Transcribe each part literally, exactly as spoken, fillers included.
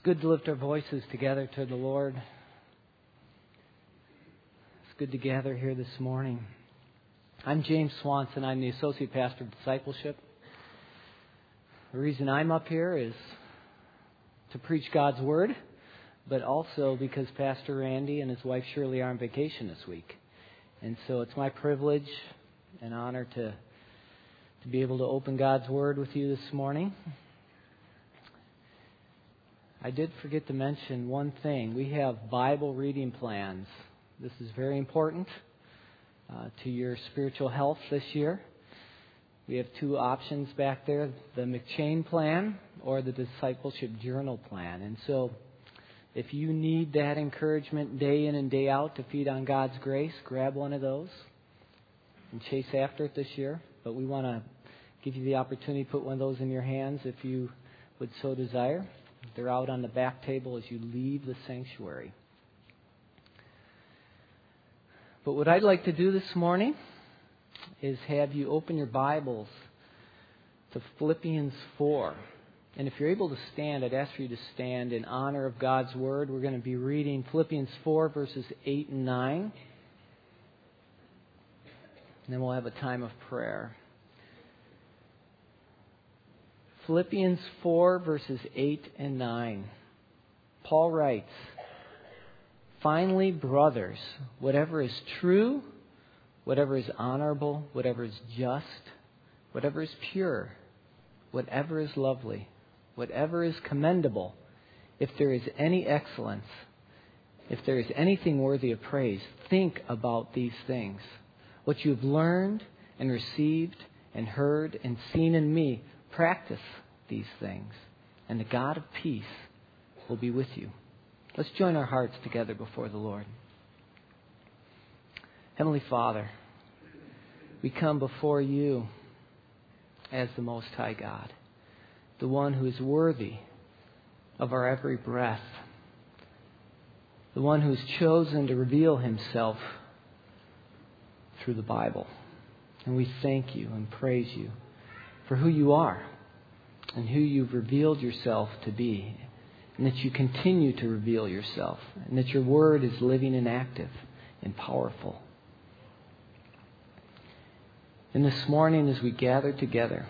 Good to lift our voices together to the Lord. It's good to gather here this morning. I'm James Swanson. I'm the Associate Pastor of Discipleship. The reason I'm up here is to preach God's Word, but also because Pastor Randy and his wife Shirley are on vacation this week. And so it's my privilege and honor to, to be able to open God's Word with you this morning. I did forget to mention one thing. We have Bible reading plans. This is very important uh, to your spiritual health this year. We have two options back there, the McChain plan or the Discipleship Journal plan. And so if you need that encouragement day in and day out to feed on God's grace, grab one of those and chase after it this year. But we want to give you the opportunity to put one of those in your hands if you would so desire. They're out on the back table as you leave the sanctuary. But what I'd like to do this morning is have you open your Bibles to Philippians four. And if you're able to stand, I'd ask for you to stand in honor of God's Word. We're going to be reading Philippians four, verses eight and nine. And then we'll have a time of prayer. Philippians four, verses eight and nine. Paul writes, "Finally, brothers, whatever is true, whatever is honorable, whatever is just, whatever is pure, whatever is lovely, whatever is commendable, if there is any excellence, if there is anything worthy of praise, think about these things. What you have learned and received and heard and seen in me, practice these things, and the God of peace will be with you." Let's join our hearts together before the Lord. Heavenly Father, we come before you as the Most High God, the one who is worthy of our every breath, the one who has chosen to reveal himself through the Bible. And we thank you and praise you for who you are and who you've revealed yourself to be, and that you continue to reveal yourself, and that your word is living and active and powerful. And this morning as we gather together,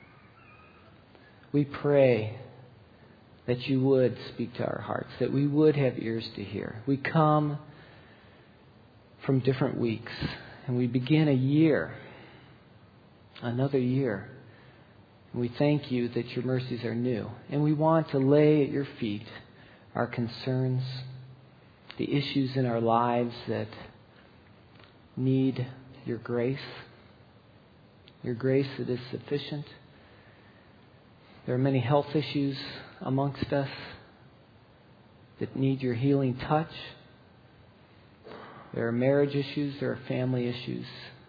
we pray that you would speak to our hearts, that we would have ears to hear. We come from different weeks, and we begin a year, another year. We thank you that your mercies are new. And we want to lay at your feet our concerns, the issues in our lives that need your grace, your grace that is sufficient. There are many health issues amongst us that need your healing touch. There are marriage issues, there are family issues.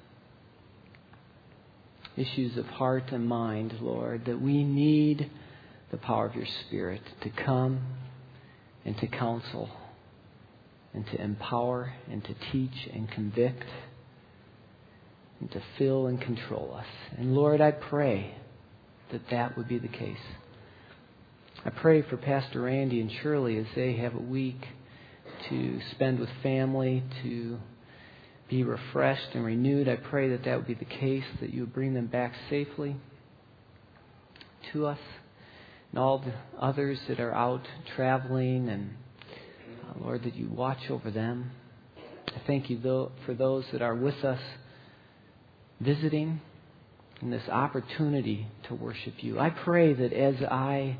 Issues of heart and mind, Lord, that we need the power of your Spirit to come and to counsel and to empower and to teach and convict and to fill and control us. And Lord, I pray that that would be the case. I pray for Pastor Randy and Shirley as they have a week to spend with family, to be refreshed and renewed. I pray that that would be the case, that you would bring them back safely to us, and all the others that are out traveling, and uh, Lord, that you watch over them. I thank you though, for those that are with us visiting and this opportunity to worship you. I pray that as I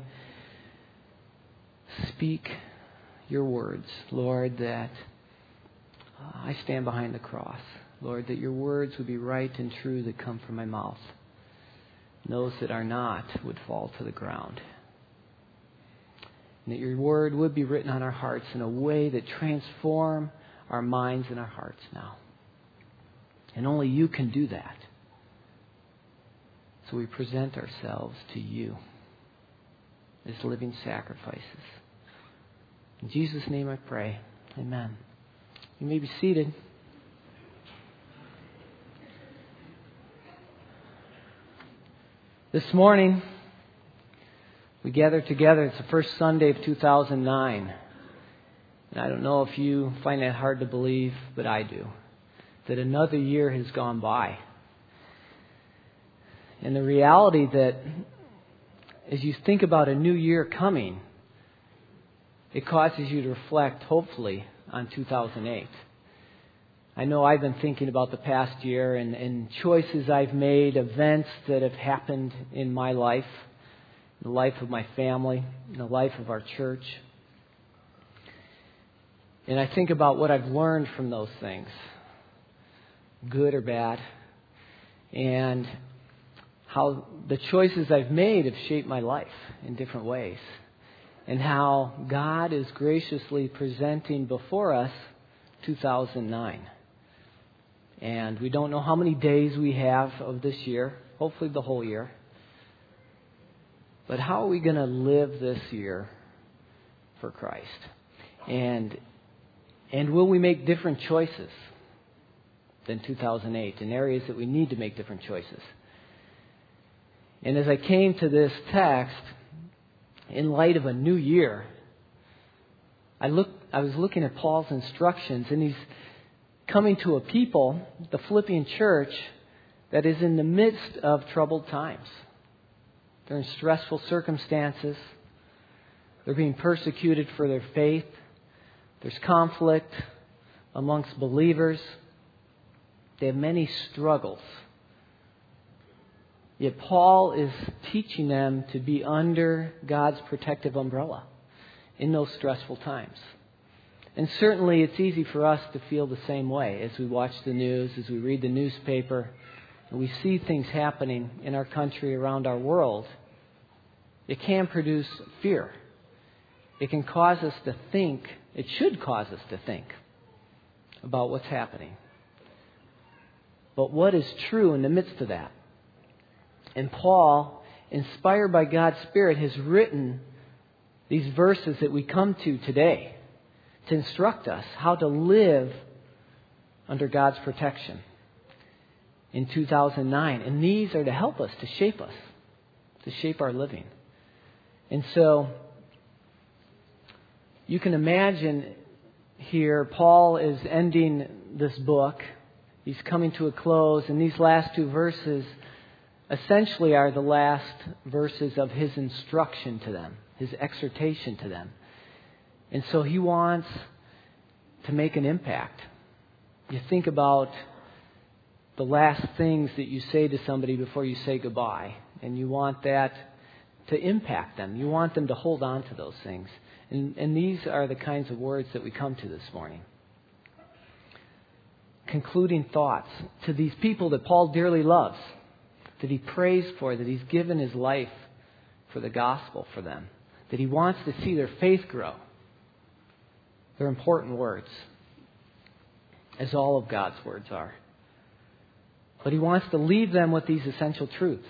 speak your words, Lord, that I stand behind the cross. Lord, that your words would be right and true that come from my mouth. And those that are not would fall to the ground. And that your word would be written on our hearts in a way that transform our minds and our hearts now. And only you can do that. So we present ourselves to you as living sacrifices. In Jesus' name I pray. Amen. You may be seated. This morning, We gather together. It's the first Sunday of two thousand nine. And I don't know if you find that hard to believe, but I do. That another year has gone by. And the reality that as you think about a new year coming, it causes you to reflect, hopefully, on two thousand eight. I know I've been thinking about the past year and, and choices I've made, events that have happened in my life, in the life of my family, in the life of our church. And I think about what I've learned from those things, good or bad, and how the choices I've made have shaped my life in different ways, and how God is graciously presenting before us two thousand nine. And we don't know how many days we have of this year, hopefully the whole year. But how are we going to live this year for Christ? And and will we make different choices than two thousand eight in areas that we need to make different choices? And as I came to this text, in light of a new year, I looked, I was looking at Paul's instructions, and he's coming to a people, the Philippian church, that is in the midst of troubled times. They're in stressful circumstances. They're being persecuted for their faith. There's conflict amongst believers. They have many struggles. Yet Paul is teaching them to be under God's protective umbrella in those stressful times. And certainly it's easy for us to feel the same way as we watch the news, as we read the newspaper, and we see things happening in our country, around our world. It can produce fear. It can cause us to think, it should cause us to think about what's happening. But what is true in the midst of that? And Paul, inspired by God's Spirit, has written these verses that we come to today to instruct us how to live under God's protection in two thousand nine. And these are to help us, to shape us, to shape our living. And so you can imagine here, Paul is ending this book. He's coming to a close, and these last two verses essentially are the last verses of his instruction to them, his exhortation to them. And so he wants to make an impact. You think about the last things that you say to somebody before you say goodbye, and you want that to impact them. You want them to hold on to those things. And, and these are the kinds of words that we come to this morning. Concluding thoughts to these people that Paul dearly loves, that he prays for, that he's given his life for the gospel for them, that he wants to see their faith grow. They're important words, as all of God's words are. But he wants to leave them with these essential truths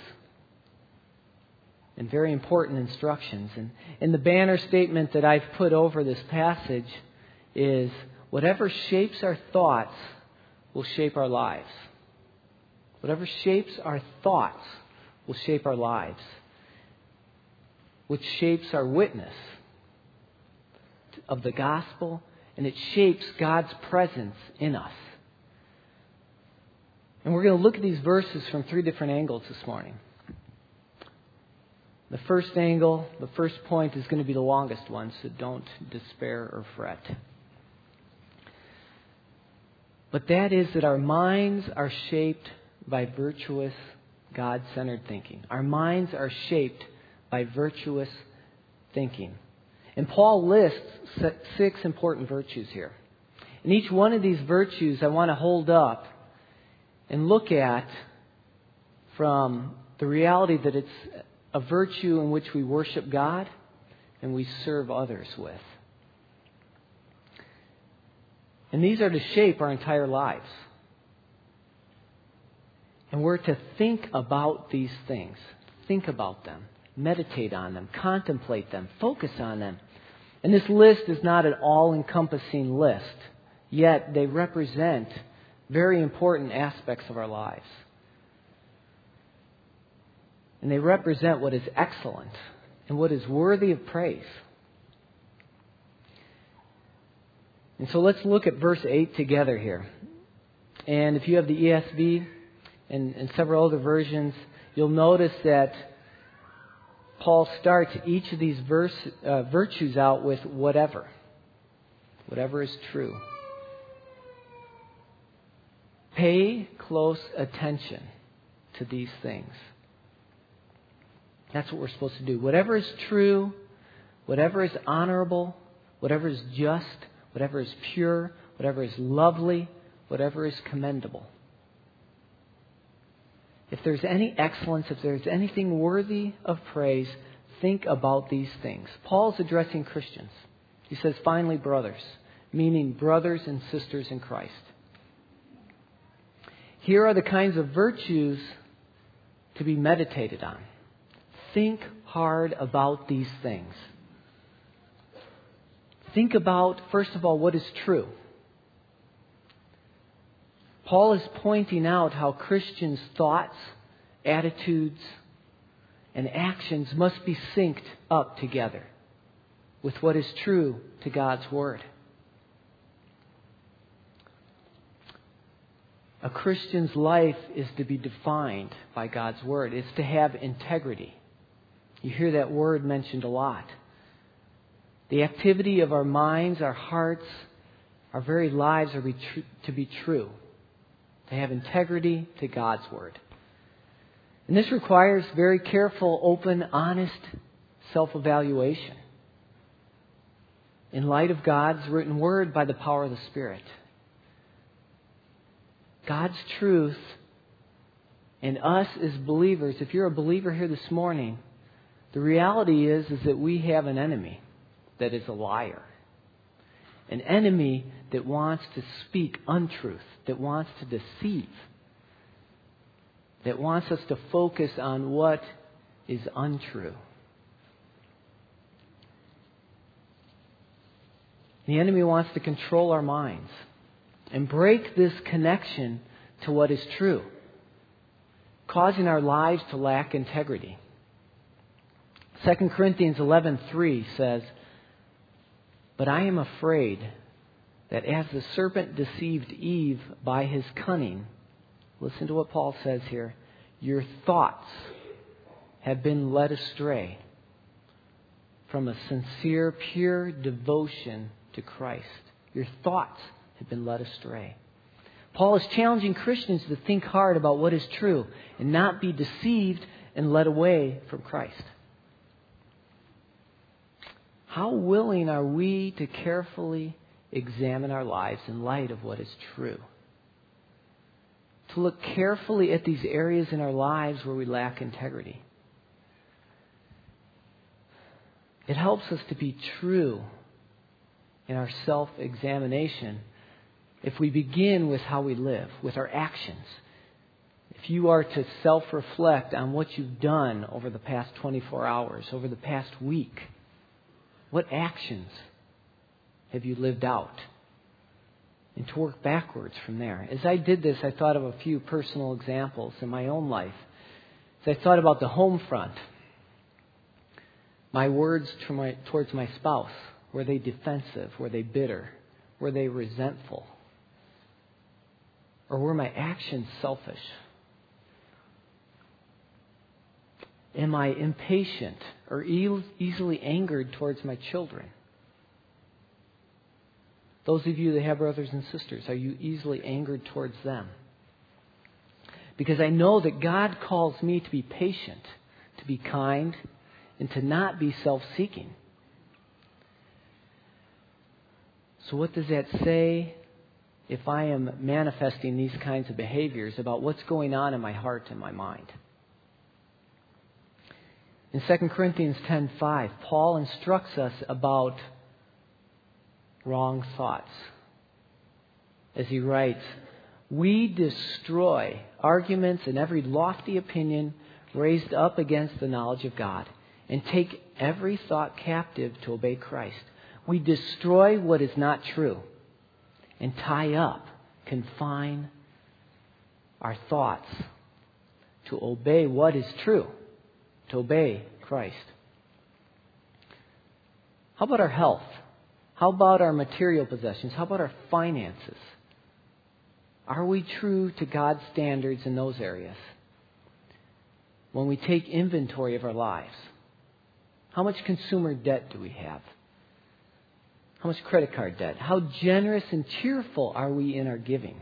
and very important instructions. And, and the banner statement that I've put over this passage is, whatever shapes our thoughts will shape our lives. Whatever shapes our thoughts will shape our lives, which shapes our witness of the gospel, and it shapes God's presence in us. And we're going to look at these verses from three different angles this morning. The first angle, the first point, is going to be the longest one, so don't despair or fret. But that is that our minds are shaped by virtuous, God-centered thinking. Our minds are shaped by virtuous thinking. And Paul lists six important virtues here. And each one of these virtues I want to hold up and look at from the reality that it's a virtue in which we worship God and we serve others with. And these are to shape our entire lives. And we're to think about these things. Think about them. Meditate on them. Contemplate them. Focus on them. And this list is not an all-encompassing list. Yet they represent very important aspects of our lives. And they represent what is excellent and what is worthy of praise. And so let's look at verse eight together here. And if you have the E S V and, and several other versions, you'll notice that Paul starts each of these verse, uh, virtues out with whatever. Whatever is true. Pay close attention to these things. That's what we're supposed to do. Whatever is true, whatever is honorable, whatever is just, whatever is pure, whatever is lovely, whatever is commendable. If there's any excellence, if there's anything worthy of praise, think about these things. Paul's addressing Christians. He says, finally, brothers, meaning brothers and sisters in Christ. Here are the kinds of virtues to be meditated on. Think hard about these things. Think about, first of all, what is true. Paul is pointing out how Christians' thoughts, attitudes, and actions must be synced up together with what is true to God's Word. A Christian's life is to be defined by God's Word. It's to have integrity. You hear that word mentioned a lot. The activity of our minds, our hearts, our very lives are to be true. To have integrity to God's Word. And this requires very careful, open, honest self-evaluation in light of God's written Word by the power of the Spirit. God's truth and us as believers, if you're a believer here this morning, the reality is, is that we have an enemy that is a liar. An enemy that wants to speak untruth, that wants to deceive, that wants us to focus on what is untrue. The enemy wants to control our minds and break this connection to what is true, causing our lives to lack integrity. Second Corinthians eleven three says, "But I am afraid that as the serpent deceived Eve by his cunning," listen to what Paul says here, "your thoughts have been led astray from a sincere, pure devotion to Christ." Your thoughts have been led astray. Paul is challenging Christians to think hard about what is true and not be deceived and led away from Christ. How willing are we to carefully examine our lives in light of what is true? To look carefully at these areas in our lives where we lack integrity. It helps us to be true in our self-examination if we begin with how we live, with our actions. If you are to self-reflect on what you've done over the past twenty-four hours, over the past week, what actions have you lived out? And to work backwards from there. As I did this, I thought of a few personal examples in my own life. As I thought about the home front, my words to my, towards my spouse, were they defensive? Were they bitter? Were they resentful? Or were my actions selfish? Am I impatient or e- easily angered towards my children? Those of you that have brothers and sisters, are you easily angered towards them? Because I know that God calls me to be patient, to be kind, and to not be self-seeking. So what does that say if I am manifesting these kinds of behaviors about what's going on in my heart and my mind? In Second Corinthians ten five, Paul instructs us about wrong thoughts. As he writes, "We destroy arguments and every lofty opinion raised up against the knowledge of God, and take every thought captive to obey Christ." We destroy what is not true and tie up, confine our thoughts to obey what is true, to obey Christ. How about our health? How about our material possessions? How about our finances? Are we true to God's standards in those areas? When we take inventory of our lives, how much consumer debt do we have? How much credit card debt? How generous and cheerful are we in our giving?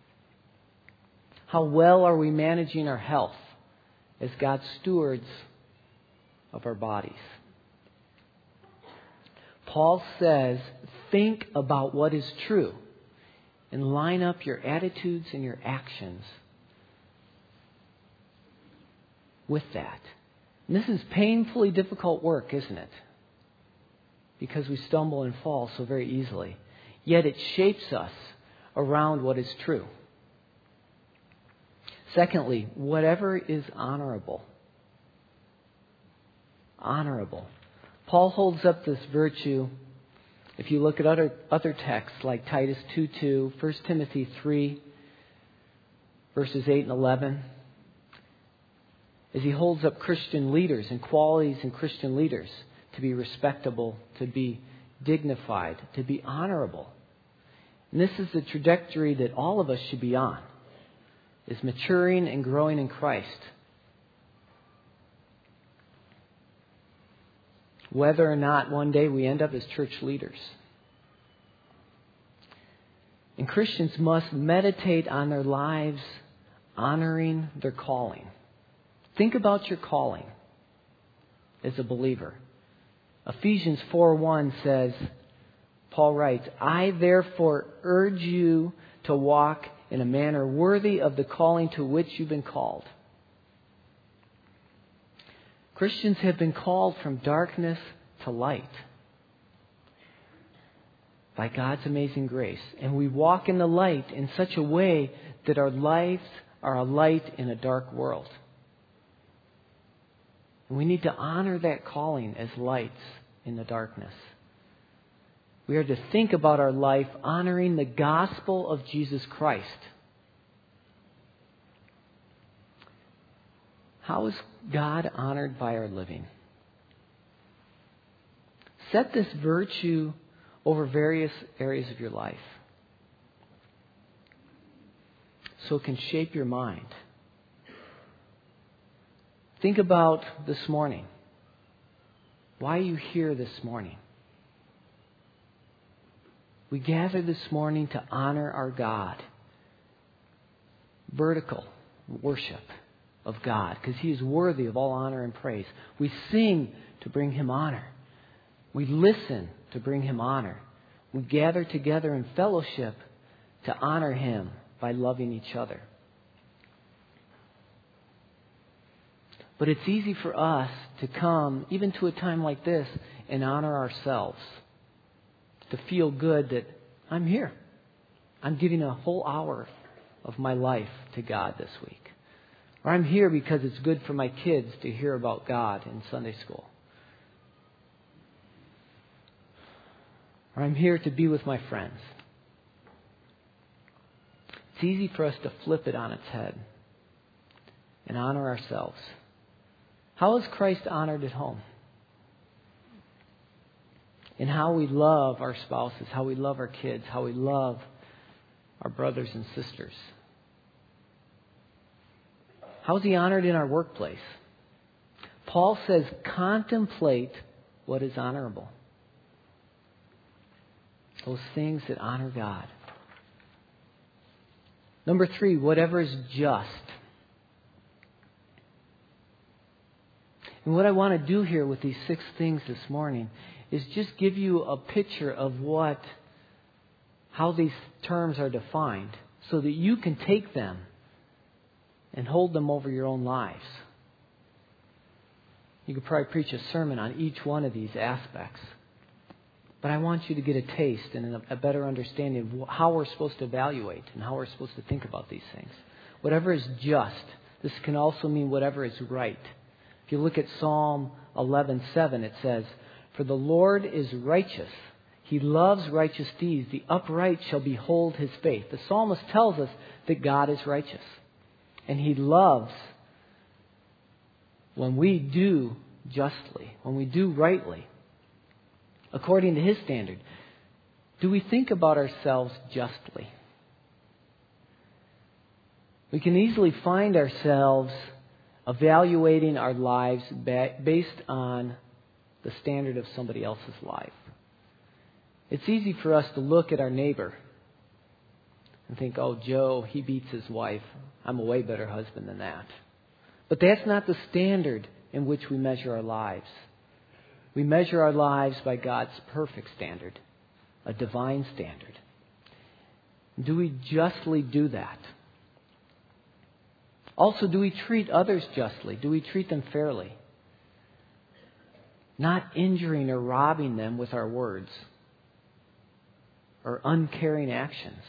How well are we managing our health as God's stewards of our bodies? Paul says, think about what is true and line up your attitudes and your actions with that. And this is painfully difficult work, isn't it? Because we stumble and fall so very easily. Yet it shapes us around what is true. Secondly, whatever is honorable. Honorable. Paul holds up this virtue. If you look at other other texts like Titus two two, First Timothy three, verses eight and eleven, as he holds up Christian leaders and qualities in Christian leaders to be respectable, to be dignified, to be honorable. And this is the trajectory that all of us should be on, is maturing and growing in Christ. Whether or not one day we end up as church leaders. And Christians must meditate on their lives, honoring their calling. Think about your calling as a believer. Ephesians four one says, Paul writes, I therefore urge you to walk in a manner worthy of the calling to which you've been called. Christians have been called from darkness to light by God's amazing grace. And we walk in the light in such a way that our lives are a light in a dark world. And we need to honor that calling as lights in the darkness. We are to think about our life honoring the gospel of Jesus Christ. How is God honored by our living? Set this virtue over various areas of your life so it can shape your mind. Think about this morning. Why are you here this morning? We gather this morning to honor our God. Vertical worship of God, because He is worthy of all honor and praise. We sing to bring Him honor. We listen to bring Him honor. We gather together in fellowship to honor Him by loving each other. But it's easy for us to come, even to a time like this, and honor ourselves. To feel good that I'm here. I'm giving a whole hour of my life to God this week. Or I'm here because it's good for my kids to hear about God in Sunday school. Or I'm here to be with my friends. It's easy for us to flip it on its head and honor ourselves. How is Christ honored at home? In how we love our spouses, how we love our kids, how we love our brothers and sisters. How is He honored in our workplace? Paul says, contemplate what is honorable. Those things that honor God. Number three, whatever is just. And what I want to do here with these six things this morning is just give you a picture of what, how these terms are defined so that you can take them and hold them over your own lives. You could probably preach a sermon on each one of these aspects. But I want you to get a taste and a better understanding of how we're supposed to evaluate and how we're supposed to think about these things. Whatever is just. This can also mean whatever is right. If you look at Psalm eleven seven, it says, for the Lord is righteous. He loves righteous deeds. The upright shall behold His faith. The psalmist tells us that God is righteous. And He loves when we do justly, when we do rightly. according to His standard? Do we think about ourselves justly? We can easily find ourselves evaluating our lives based on the standard of somebody else's life. It's easy for us to look at our neighbor and think, oh, Joe, he beats his wife. I'm a way better husband than that. But that's not the standard in which we measure our lives. We measure our lives by God's perfect standard, a divine standard. Do we justly do that? Also, do we treat others justly? Do we treat them fairly? Not injuring or robbing them with our words or uncaring actions.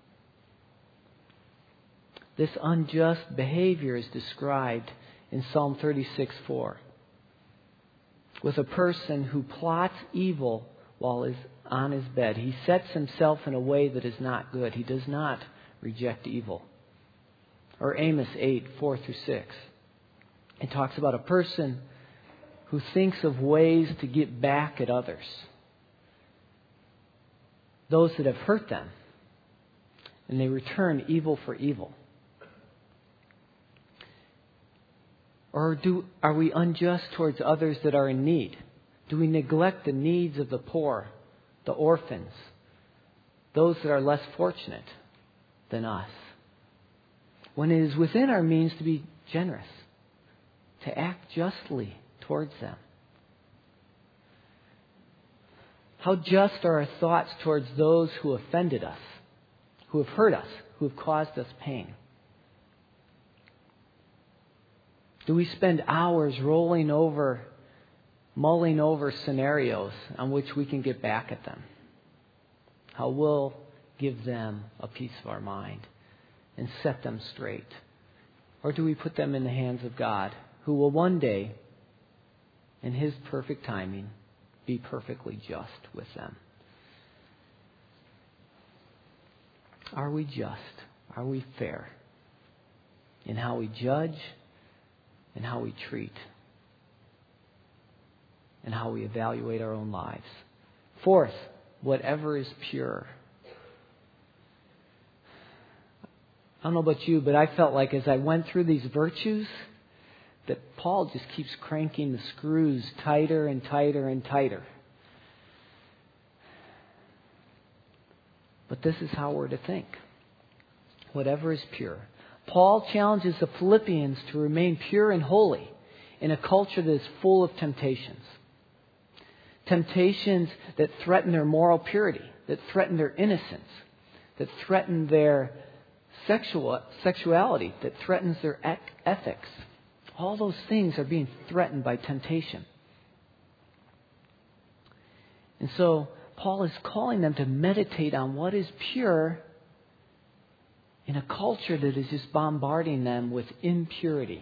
This unjust behavior is described in Psalm thirty-six four. With a person who plots evil while is on his bed. He sets himself in a way that is not good. He does not reject evil. Or Amos eight four through six. It talks about a person who thinks of ways to get back at others, those that have hurt them, and they return evil for evil. Or do are we unjust towards others that are in need? Do we neglect the needs of the poor, the orphans, those that are less fortunate than us? When it is within our means to be generous, to act justly towards them. How just are our thoughts towards those who offended us, who have hurt us, who have caused us pain? Do we spend hours rolling over, mulling over scenarios on which we can get back at them? How we'll give them a piece of our mind and set them straight? Or do we put them in the hands of God, who will one day, in His perfect timing, be perfectly just with them? Are we just? Are we fair in how we judge and how we treat and how we evaluate our own lives? Fourth, whatever is pure. I don't know about you, but I felt like as I went through these virtues that Paul just keeps cranking the screws tighter and tighter and tighter. But this is how we're to think. Whatever is pure. Paul challenges the Philippians to remain pure and holy in a culture that is full of temptations. Temptations that threaten their moral purity, that threaten their innocence, that threaten their sexual sexuality, that threatens their ethics. All those things are being threatened by temptation. And so Paul is calling them to meditate on what is pure in a culture that is just bombarding them with impurity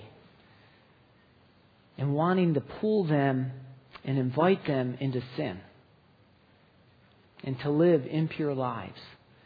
and wanting to pull them and invite them into sin and to live impure lives.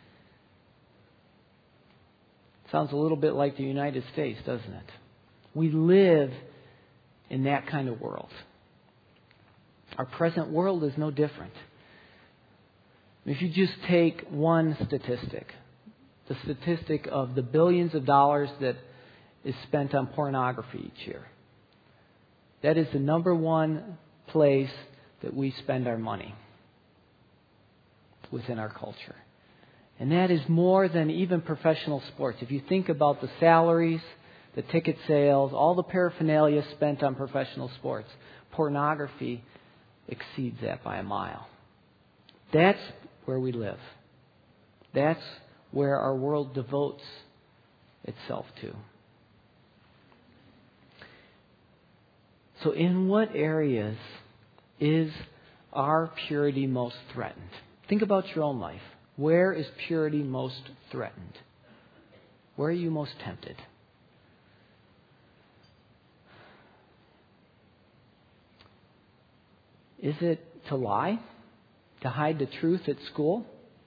Sounds a little bit like the United States, doesn't it? We live in that kind of world. Our present world is no different. If you just take one statistic, the statistic of the billions of dollars that is spent on pornography each year, that is the number one place that we spend our money within our culture. And that is more than even professional sports. If you think about the salaries, the ticket sales, all the paraphernalia spent on professional sports, pornography exceeds that by a mile. That's where we live. That's where our world devotes itself to. So in what areas is our purity most threatened? Think about your own life. Where is purity most threatened? Where are you most tempted? Is it to lie? To hide the truth at school?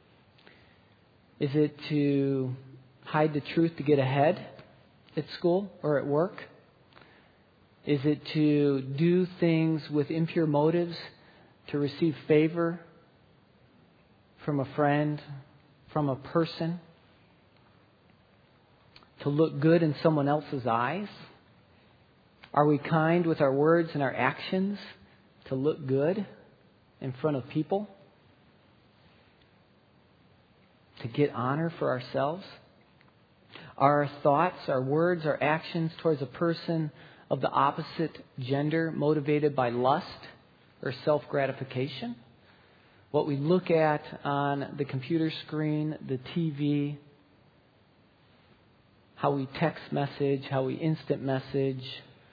Is it to hide the truth to get ahead at school or at work? Is it to do things with impure motives to receive favor from a friend, from a person, to look good in someone else's eyes? Are we kind with our words and our actions to look good in front of people? To get honor for ourselves? Are our thoughts, our words, our actions towards a person of the opposite gender motivated by lust or self-gratification? What we look at on the computer screen, the T V, how we text message, how we instant message,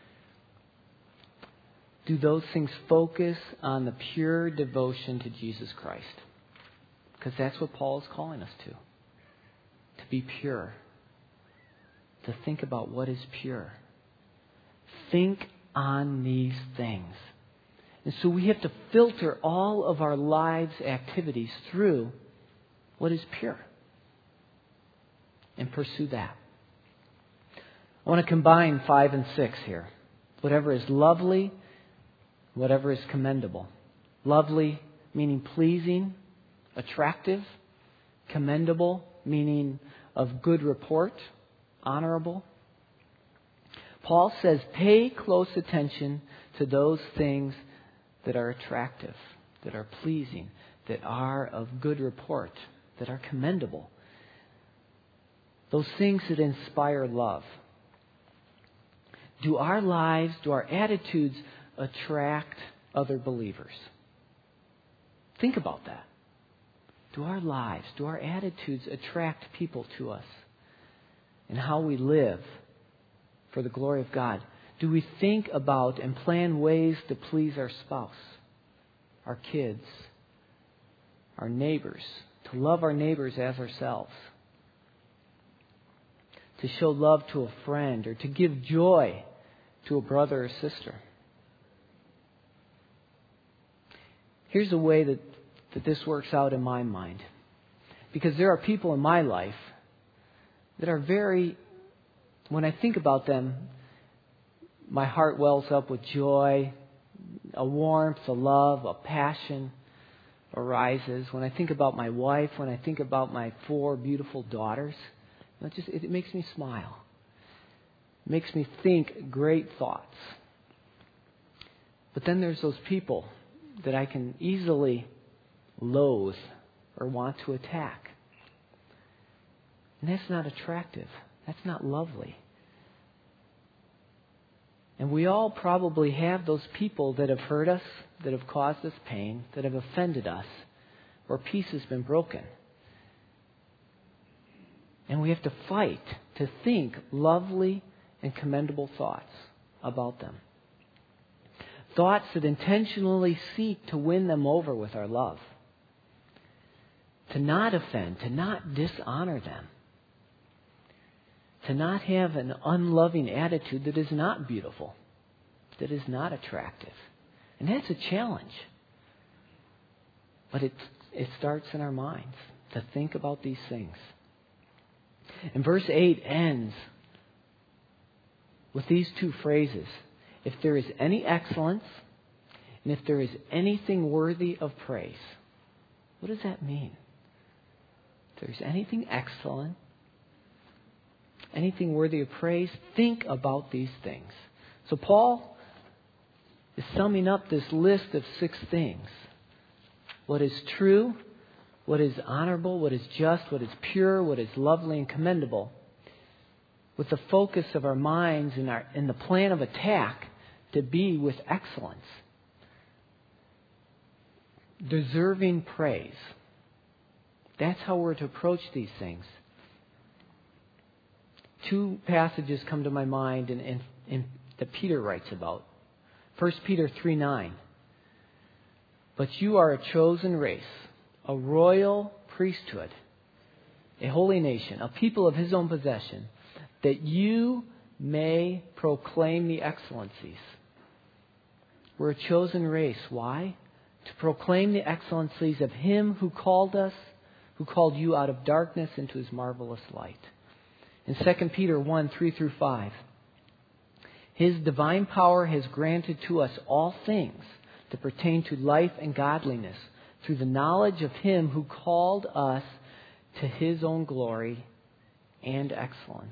do those things focus on the pure devotion to Jesus Christ? Because that's what Paul is calling us to. To be pure. To think about what is pure. Think on these things. And so we have to filter all of our lives' activities through what is pure. And pursue that. I want to combine five and six here. Whatever is lovely, whatever is commendable. Lovely meaning pleasing, attractive. Commendable meaning of good report, honorable. Paul says, pay close attention to those things that are attractive, that are pleasing, that are of good report, that are commendable. Those things that inspire love. Do our lives, do our attitudes attract other believers? Think about that. Do our lives, do our attitudes attract people to us? And how we live for the glory of God? Do we think about and plan ways to please our spouse, our kids, our neighbors, to love our neighbors as ourselves, to show love to a friend, or to give joy to a brother or sister? Here's a way that, that this works out in my mind. Because there are people in my life that are very, when I think about them, my heart wells up with joy, a warmth, a love, a passion arises. When I think about my wife, when I think about my four beautiful daughters, it just it makes me smile. It makes me think great thoughts. But then there's those people that I can easily loathe or want to attack. And that's not attractive. That's not lovely. And we all probably have those people that have hurt us, that have caused us pain, that have offended us, where peace has been broken. And we have to fight to think lovely and commendable thoughts about them. Thoughts that intentionally seek to win them over with our love. To not offend, to not dishonor them. To not have an unloving attitude that is not beautiful, that is not attractive. And that's a challenge. But it, it starts in our minds to think about these things. And verse eight ends with these two phrases. If there is any excellence, and if there is anything worthy of praise. What does that mean? If there's anything excellent, anything worthy of praise, think about these things. So Paul is summing up this list of six things. What is true, what is honorable, what is just, what is pure, what is lovely and commendable, with the focus of our minds and our in the plan of attack to be with excellence. Deserving praise. That's how we're to approach these things. Two passages come to my mind in, in, in, that Peter writes about. First Peter three nine. But you are a chosen race, a royal priesthood, a holy nation, a people of his own possession, that you may proclaim the excellencies. We're a chosen race. Why? To proclaim the excellencies of him who called us, who called you out of darkness into his marvelous light. In Second Peter one three through five, his divine power has granted to us all things that pertain to life and godliness, through the knowledge of Him who called us to His own glory and excellence,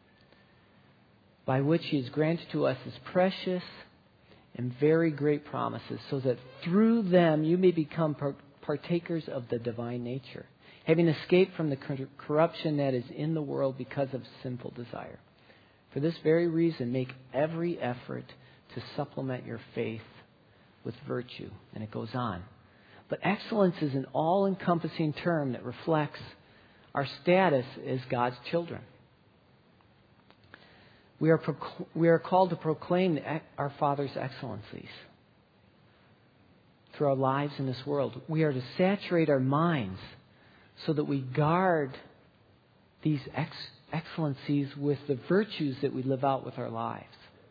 by which He has granted to us His precious and very great promises, so that through them you may become partakers of the divine nature, having escaped from the corruption that is in the world because of sinful desire. For this very reason, make every effort to supplement your faith with virtue. And it goes on. But excellence is an all-encompassing term that reflects our status as God's children. We are, proc- we are called to proclaim our Father's excellencies through our lives in this world. We are to saturate our minds so that we guard these ex- excellencies with the virtues that we live out with our lives.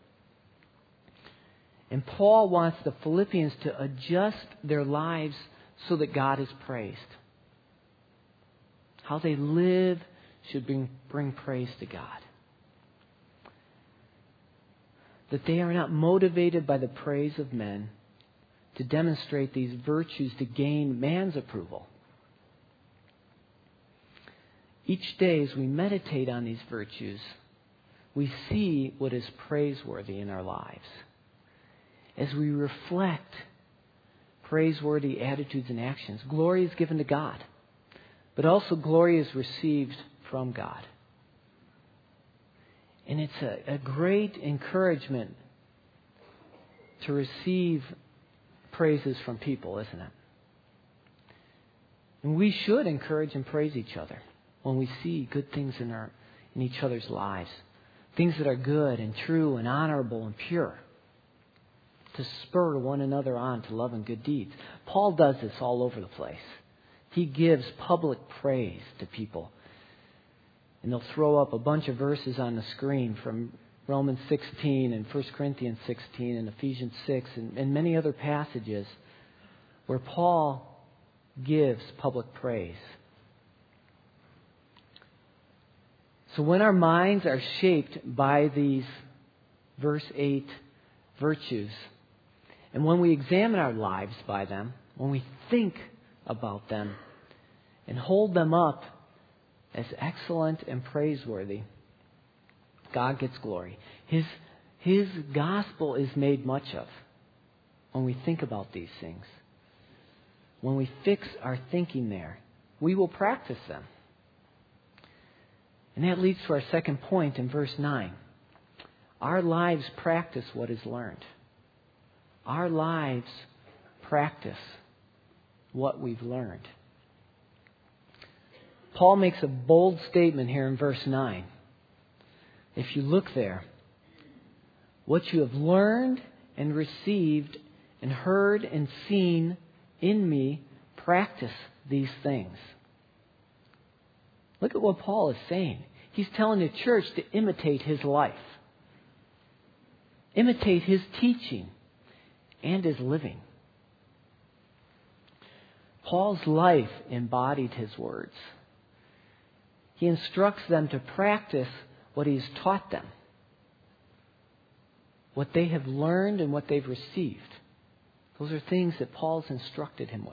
And Paul wants the Philippians to adjust their lives so that God is praised. How they live should bring, bring praise to God. That they are not motivated by the praise of men to demonstrate these virtues to gain man's approval. Each day as we meditate on these virtues, we see what is praiseworthy in our lives. As we reflect praiseworthy attitudes and actions, glory is given to God, but also glory is received from God. And it's a, a great encouragement to receive praises from people, isn't it? And we should encourage and praise each other when we see good things in our in each other's lives. Things that are good and true and honorable and pure. To spur one another on to love and good deeds. Paul does this all over the place. He gives public praise to people. And they'll throw up a bunch of verses on the screen from Romans sixteen and First Corinthians sixteen and Ephesians six and, and many other passages where Paul gives public praise. So when our minds are shaped by these verse eight virtues, and when we examine our lives by them, when we think about them and hold them up as excellent and praiseworthy, God gets glory. His, His gospel is made much of when we think about these things. When we fix our thinking there, we will practice them. And that leads to our second point in verse nine. Our lives practice what is learned. Our lives practice what we've learned. Paul makes a bold statement here in verse nine. If you look there, what you have learned and received and heard and seen in me, practice these things. Look at what Paul is saying. He's telling the church to imitate his life. Imitate his teaching and his living. Paul's life embodied his words. He instructs them to practice what he's taught them, what they have learned and what they've received. Those are things that Paul's instructed him with.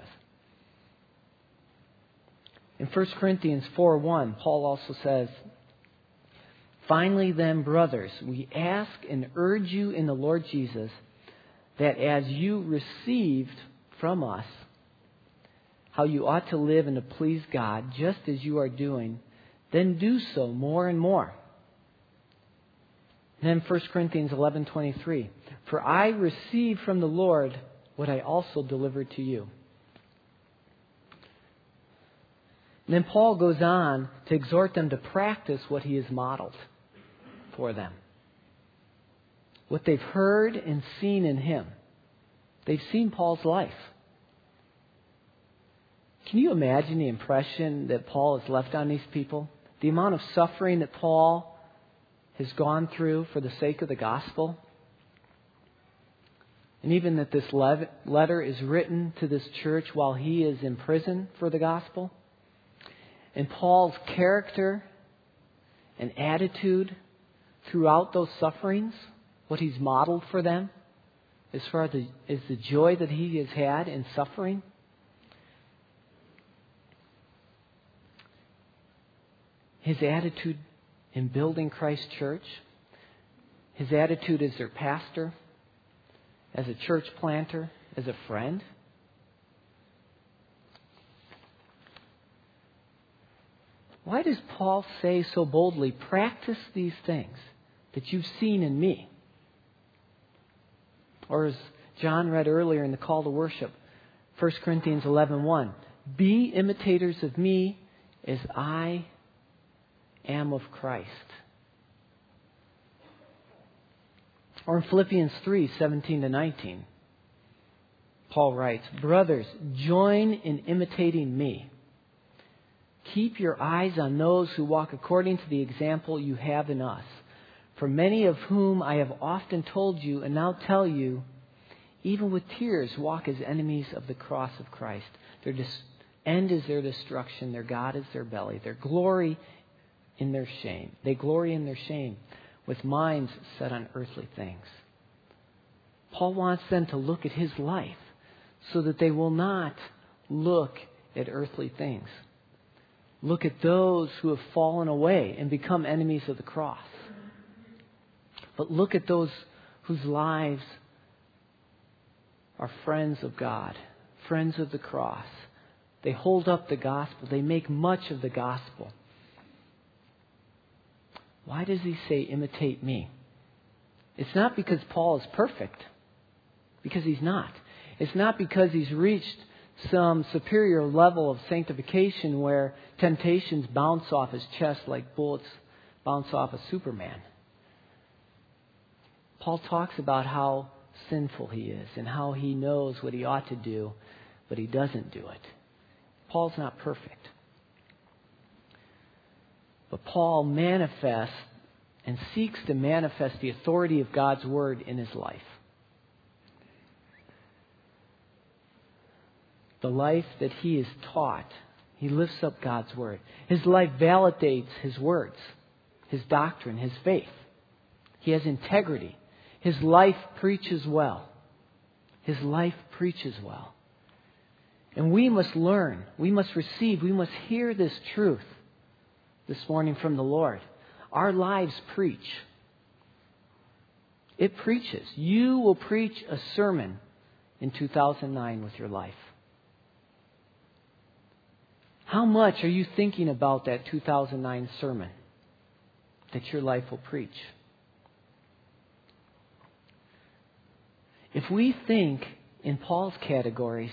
In First Corinthians four one, Paul also says, "Finally then, brothers, we ask and urge you in the Lord Jesus that as you received from us how you ought to live and to please God, just as you are doing, then do so more and more." And then First Corinthians eleven twenty-three, "For I received from the Lord what I also delivered to you." And then Paul goes on to exhort them to practice what he has modeled for them. What they've heard and seen in him. They've seen Paul's life. Can you imagine the impression that Paul has left on these people? The amount of suffering that Paul has gone through for the sake of the gospel? And even that this letter is written to this church while he is in prison for the gospel? And Paul's character and attitude throughout those sufferings, what he's modeled for them, as far as the, as the joy that he has had in suffering? His attitude in building Christ Church? His attitude as their pastor? As a church planter? As a friend? Why does Paul say so boldly, practice these things that you've seen in me? Or as John read earlier in the call to worship, First Corinthians eleven one, be imitators of me as I am of Christ. Or in Philippians three seventeen to nineteen, Paul writes, brothers, join in imitating me. Keep your eyes on those who walk according to the example you have in us. For many of whom I have often told you and now tell you, even with tears, walk as enemies of the cross of Christ. Their dis- end is their destruction. Their God is their belly. Their glory in their shame. They glory in their shame with minds set on earthly things. Paul wants them to look at his life so that they will not look at earthly things. Look at those who have fallen away and become enemies of the cross. But look at those whose lives are friends of God, friends of the cross. They hold up the gospel. They make much of the gospel. Why does he say, imitate me? It's not because Paul is perfect, because he's not. It's not because he's reached some superior level of sanctification where temptations bounce off his chest like bullets bounce off a Superman. Paul talks about how sinful he is and how he knows what he ought to do, but he doesn't do it. Paul's not perfect. But Paul manifests and seeks to manifest the authority of God's Word in his life. The life that he is taught, he lifts up God's Word. His life validates his words, his doctrine, his faith. He has integrity. His life preaches well. His life preaches well. And we must learn, we must receive, we must hear this truth this morning from the Lord. Our lives preach. It preaches. You will preach a sermon in two thousand nine with your life. How much are you thinking about that two thousand nine sermon that your life will preach? If we think in Paul's categories,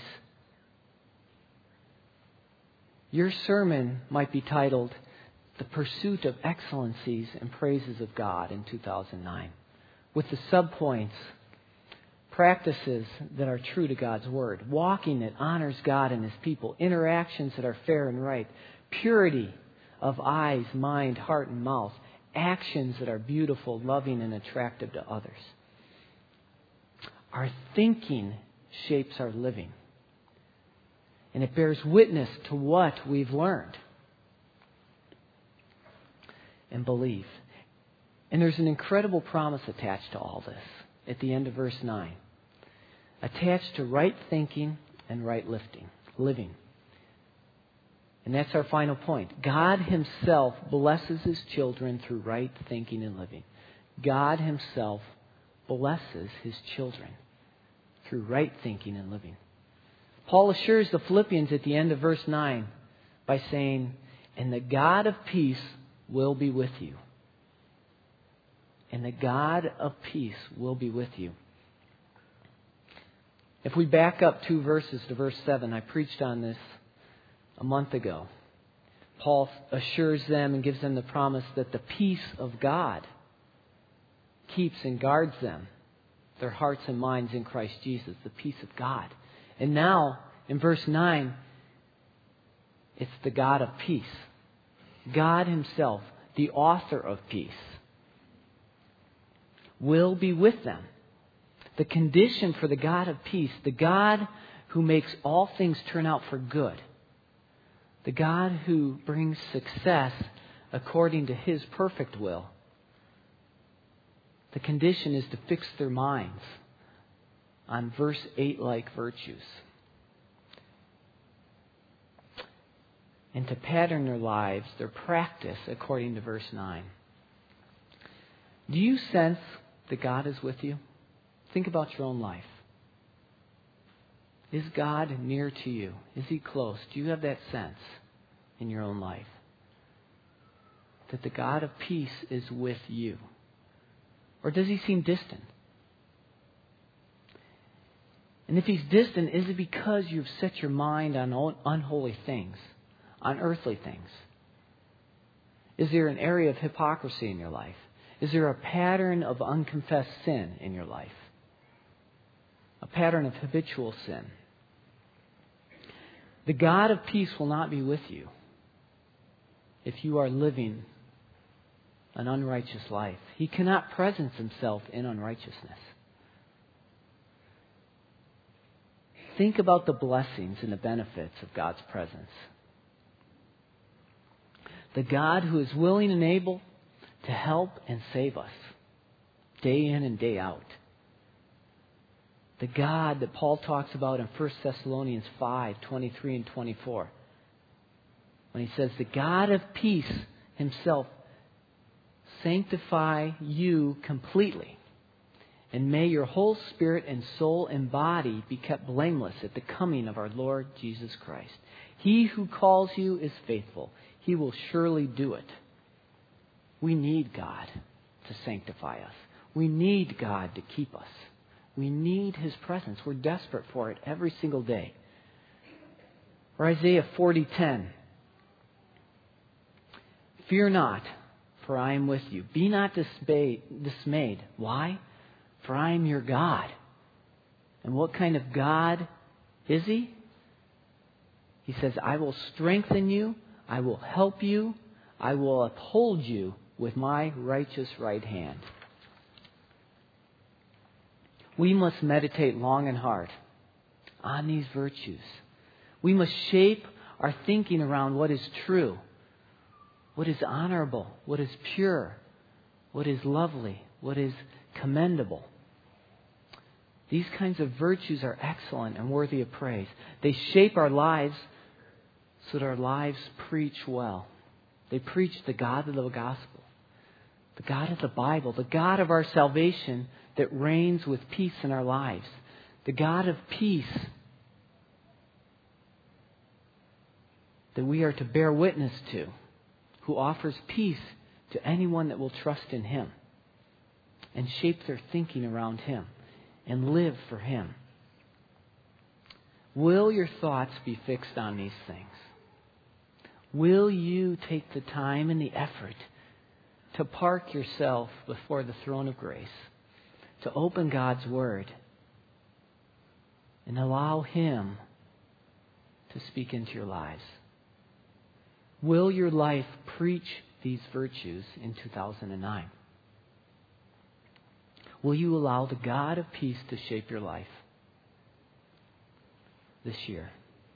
your sermon might be titled, The Pursuit of Excellencies and Praises of God in two thousand nine, with the subpoints, practices that are true to God's Word, walking that honors God and His people, interactions that are fair and right, purity of eyes, mind, heart, and mouth, actions that are beautiful, loving, and attractive to others. Our thinking shapes our living, and it bears witness to what we've learned and believe. And there's an incredible promise attached to all this at the end of verse nine. Attached to right thinking and right lifting, living. And that's our final point. God Himself blesses His children through right thinking and living. God Himself blesses His children through right thinking and living. Paul assures the Philippians at the end of verse nine by saying, and the God of peace will be with you. And the God of peace will be with you. If we back up two verses to verse seven, I preached on this a month ago. Paul assures them and gives them the promise that the peace of God keeps and guards them, their hearts and minds in Christ Jesus, the peace of God. And now, in verse nine, it's the God of peace. God Himself, the author of peace, will be with them. The condition for the God of peace, the God who makes all things turn out for good, the God who brings success according to His perfect will, the condition is to fix their minds on verse eight-like virtues and to pattern their lives, their practice, according to verse nine. Do you sense that God is with you? Think about your own life. Is God near to you? Is He close? Do you have that sense in your own life? That the God of peace is with you? Or does He seem distant? And if He's distant, is it because you've set your mind on unholy things, on earthly things? Is there an area of hypocrisy in your life? Is there a pattern of unconfessed sin in your life? A pattern of habitual sin? The God of peace will not be with you if you are living an unrighteous life. He cannot presence Himself in unrighteousness. Think about the blessings and the benefits of God's presence. The God who is willing and able to help and save us day in and day out. The God that Paul talks about in First Thessalonians five, twenty-three and twenty-four. When he says, the God of peace Himself sanctify you completely. And may your whole spirit and soul and body be kept blameless at the coming of our Lord Jesus Christ. He who calls you is faithful. He will surely do it. We need God to sanctify us. We need God to keep us. We need His presence. We're desperate for it every single day. Or Isaiah forty ten. Fear not, for I am with you. Be not dismayed. Why? For I am your God. And what kind of God is He? He says, I will strengthen you. I will help you. I will uphold you with my righteous right hand. We must meditate long and hard on these virtues. We must shape our thinking around what is true, what is honorable, what is pure, what is lovely, what is commendable. These kinds of virtues are excellent and worthy of praise. They shape our lives so that our lives preach well. They preach the God of the gospel, the God of the Bible, the God of our salvation that reigns with peace in our lives, the God of peace that we are to bear witness to, who offers peace to anyone that will trust in Him and shape their thinking around Him and live for Him. Will your thoughts be fixed on these things? Will you take the time and the effort to park yourself before the throne of grace, to open God's Word and allow Him to speak into your lives? Will your life preach these virtues in two thousand nine? Will you allow the God of peace to shape your life this year?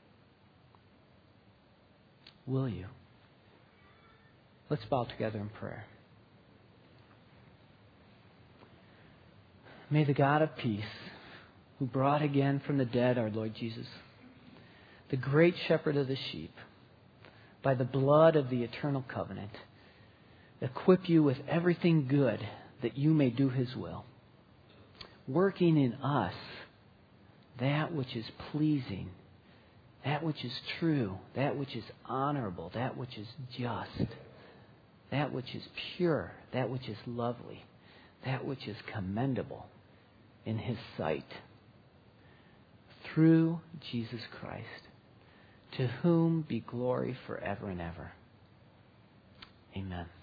Will you? Let's bow together in prayer. May the God of peace, who brought again from the dead our Lord Jesus, the great shepherd of the sheep, by the blood of the eternal covenant, equip you with everything good that you may do His will, working in us that which is pleasing, that which is true, that which is honorable, that which is just, that which is pure, that which is lovely, that which is commendable in His sight. Through Jesus Christ, to whom be glory forever and ever. Amen.